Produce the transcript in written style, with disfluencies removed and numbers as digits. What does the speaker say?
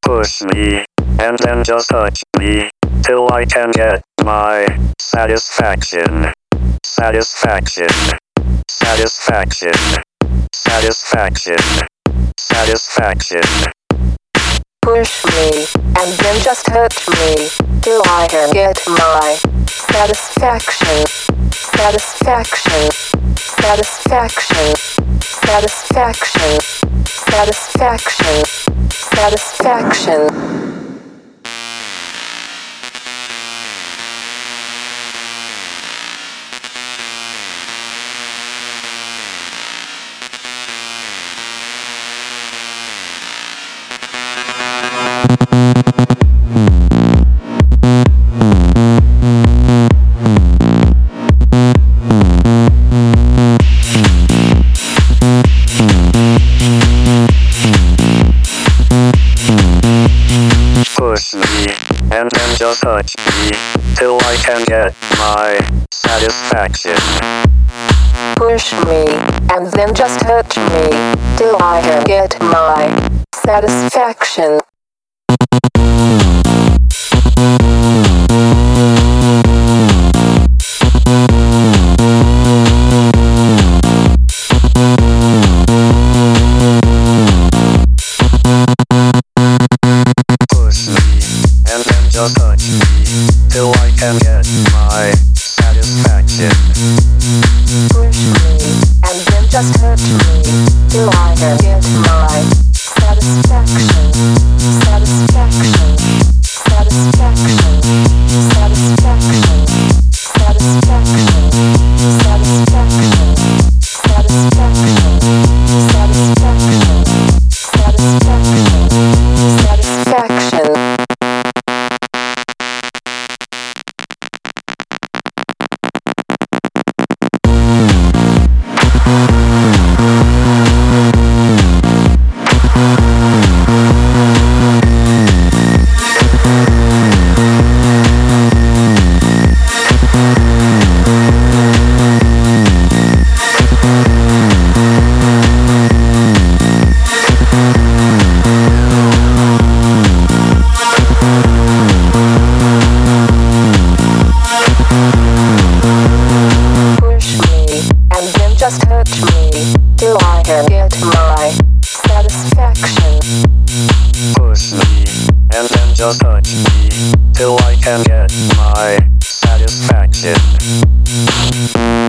Push me, and then just touch me, till I can get my satisfaction. Satisfaction. Satisfaction. Satisfaction. Satisfaction. Push me, and then just touch me, till I can get my satisfaction. Satisfaction. Satisfaction. Satisfaction. Satisfaction. Satisfaction. Push me, and then just touch me, till I can get my satisfaction. Push me, and then just touch me, till I can get my satisfaction. Just touch me, till I can get my satisfaction. Push me, and then just touch me, till I can get my satisfaction. Satisfaction. Satisfaction. Satisfaction. Satisfaction. Satisfaction. Satisfaction. Satisfaction. Satisfaction. Satisfaction. Just touch me, till I can get my satisfaction. Push me, and then just touch me, till I can get my satisfaction.